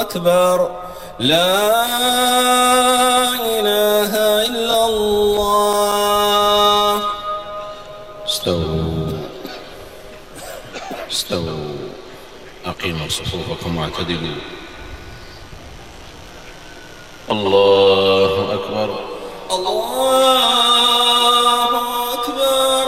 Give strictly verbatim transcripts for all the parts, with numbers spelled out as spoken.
أكبر. لا إله إلا الله. استووا استووا أقيموا صفوفكم واعتدلوا. الله أكبر. الله أكبر.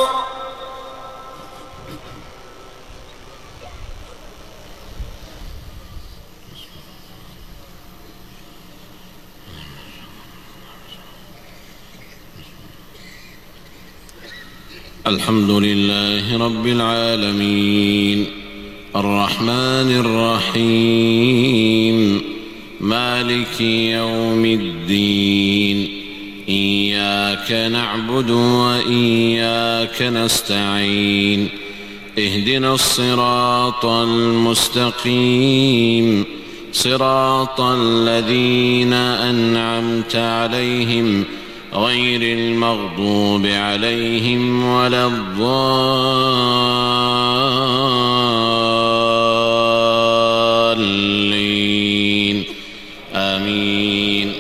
الحمد لله رب العالمين الرحمن الرحيم مالك يوم الدين. إياك نعبد وإياك نستعين. اهدنا الصراط المستقيم صراط الذين أنعمت عليهم غير المغضوب عليهم ولا الضالين. آمين.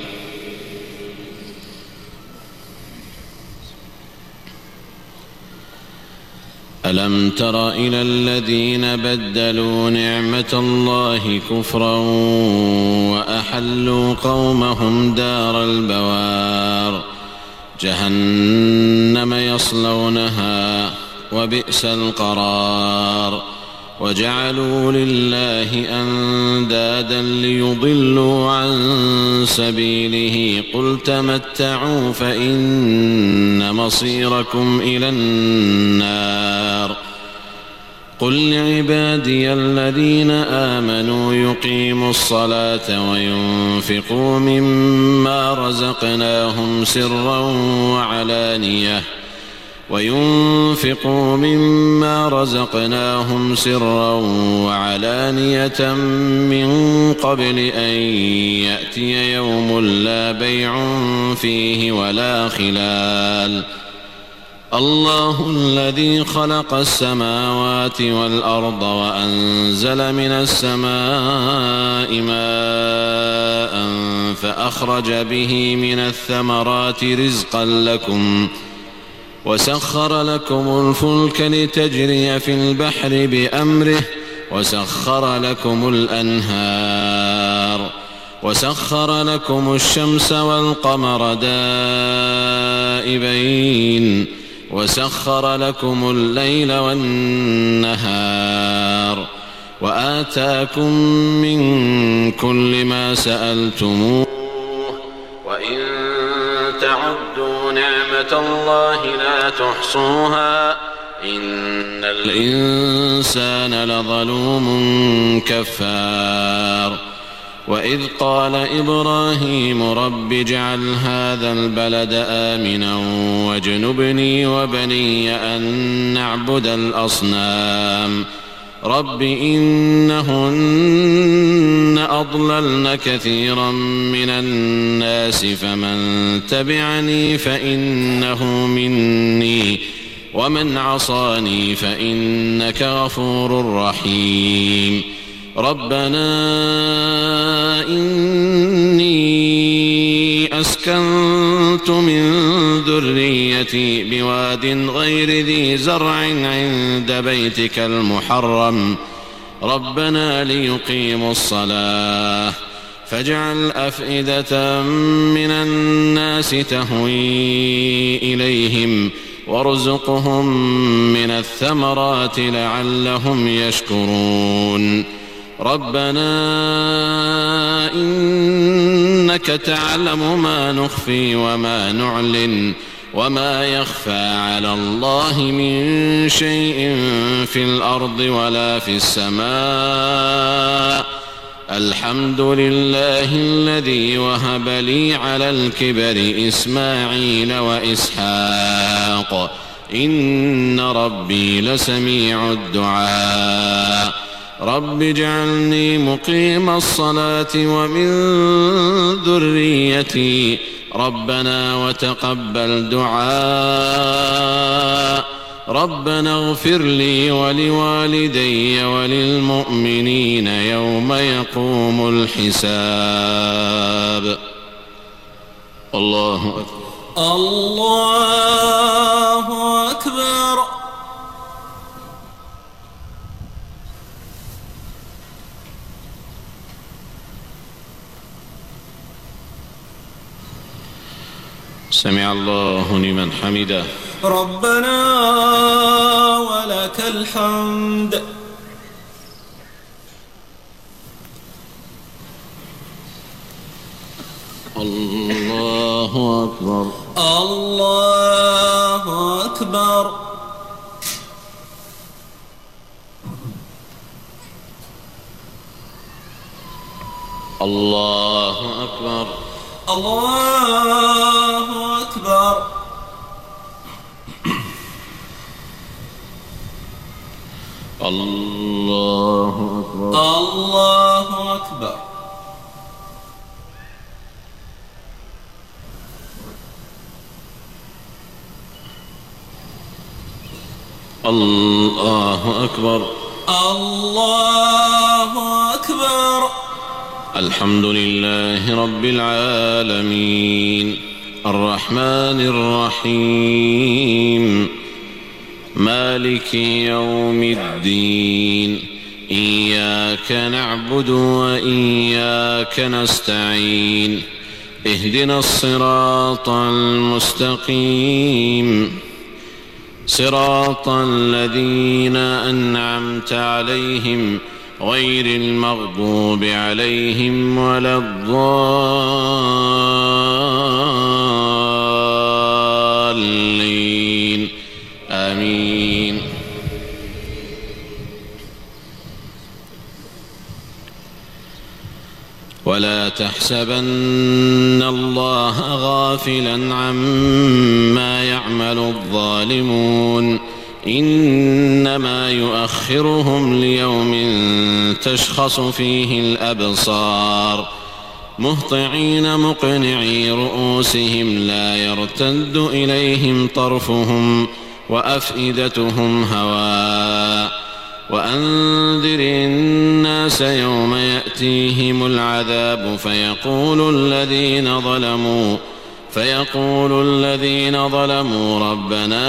ألم تر إلى الذين بدلوا نعمة الله كفرا وأحلوا قومهم دار البوار جهنم يصلونها وبئس القرار. وجعلوا لله أندادا ليضلوا عن سبيله قل تمتعوا فإن مصيركم إلى النار. قل لعبادي الذين آمنوا يقيموا الصلاة وينفقوا مما رزقناهم سرا وعلانية وينفقوا مما رزقناهم سرا وعلانية من قبل أن يأتي يوم لا بيع فيه ولا خلال. الله الذي خلق السماوات والأرض وأنزل من السماء ماء فأخرج به من الثمرات رزقا لكم وسخر لكم الفلك لتجري في البحر بأمره وسخر لكم الأنهار وسخر لكم الشمس والقمر دائبين وسخر لكم الليل والنهار وآتاكم من كل ما سألتموه وإن تعدوا نعمة الله لا تحصوها إن الإنسان لظلوم كفار. وإذ قال إبراهيم رب اجعل هذا البلد آمنا واجنبني وبني أن نعبد الأصنام رب إنهن أضللن كثيرا من الناس فمن تبعني فإنه مني ومن عصاني فإنك غفور رحيم. ربنا إني أسكنت من ذريتي بواد غير ذي زرع عند بيتك المحرم ربنا ليقيموا الصلاة فاجعل أفئدة من الناس تهوي إليهم وارزقهم من الثمرات لعلهم يشكرون. ربنا إنك تعلم ما نخفي وما نعلن وما يخفى على الله من شيء في الأرض ولا في السماء. الحمد لله الذي وهب لي على الكبر إسماعيل وإسحاق إن ربي لسميع الدعاء. رب اجعلني مقيم الصلاة ومن ذريتي ربنا وتقبل دعاء. ربنا اغفر لي ولوالدي وللمؤمنين يوم يقوم الحساب. الله أكبر. الله أكبر. سمع الله لمن حمده. ربنا ولك الحمد. الله أكبر. الله أكبر. الله أكبر. الله أكبر. الله أكبر. الله أكبر. الله أكبر. الله أكبر. الحمد لله رب العالمين الرحمن الرحيم مالك يوم الدين إياك نعبد وإياك نستعين اهدنا الصراط المستقيم صراط الذين أنعمت عليهم غير المغضوب عليهم ولا الضالين آمين. ولا تحسبن الله غافلا عما يعمل الظالمون إنما يؤخرهم ليوم تشخص فيه الأبصار مهطعين مقنعي رؤوسهم لا يرتد إليهم طرفهم وأفئدتهم هواء وأنذر الناس يوم يأتيهم العذاب فيقول الذين ظلموا فيقول الذين ظلموا ربنا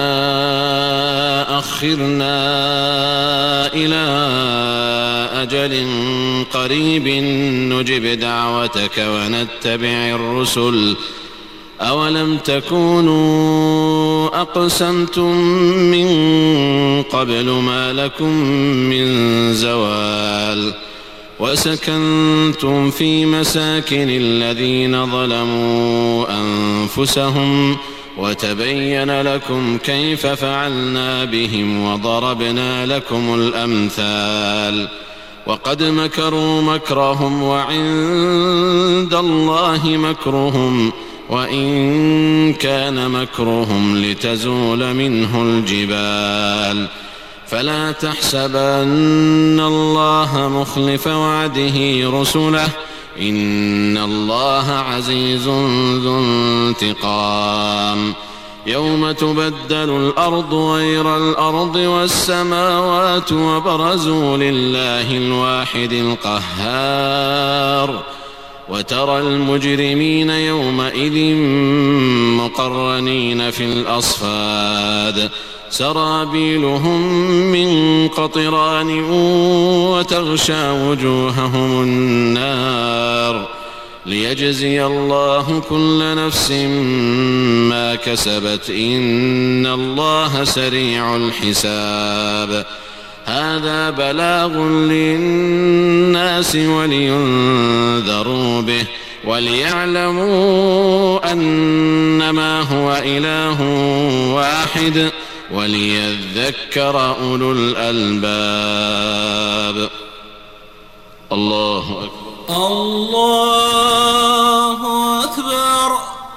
أخرنا إلى أجل قريب نجب دعوتك ونتبع الرسل أولم تكونوا أقسمتم من قبل ما لكم من زوال وسكنتم في مساكن الذين ظلموا أنفسهم وتبين لكم كيف فعلنا بهم وضربنا لكم الأمثال وقد مكروا مكرهم وعند الله مكرهم وإن كان مكرهم لتزول منه الجبال فلا تحسبن الله مخلف وعده رسله إن الله عزيز ذو انتقام يوم تبدل الأرض غير الأرض والسماوات وبرزوا لله الواحد القهار وترى المجرمين يومئذ مقرنين في الأصفاد سرابيلهم من قطران وتغشى وجوههم النار ليجزي الله كل نفس ما كسبت إن الله سريع الحساب هذا بلاغ للناس ولينذروا به وليعلموا أنما هو إله واحد وليذكر أولو الألباب. الله أكبر. الله أكبر.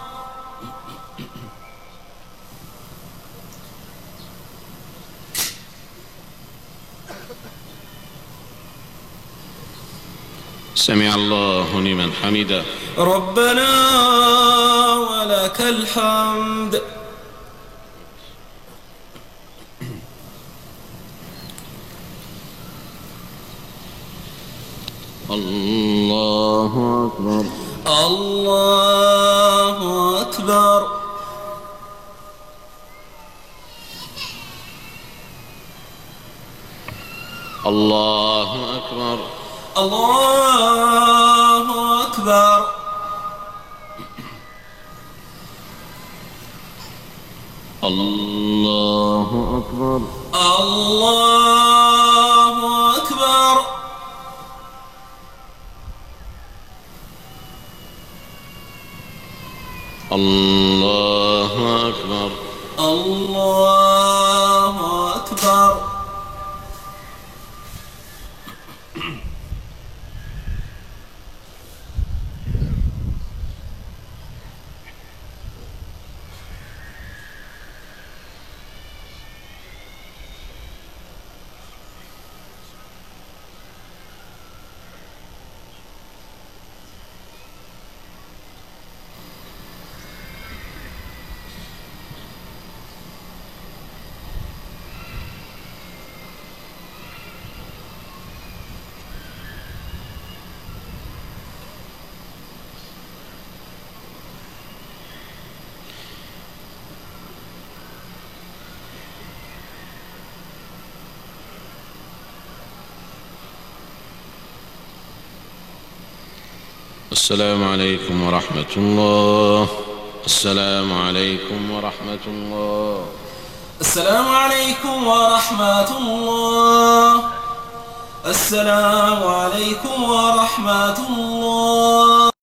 سمع الله لمن حمده. ربنا ولك الحمد. الله أكبر. الله أكبر. الله أكبر. الله أكبر. الله أكبر. الله أكبر. الله أكبر. الله أكبر. السلام عليكم ورحمة الله. السلام عليكم ورحمة الله. السلام عليكم ورحمة الله. السلام عليكم ورحمة الله.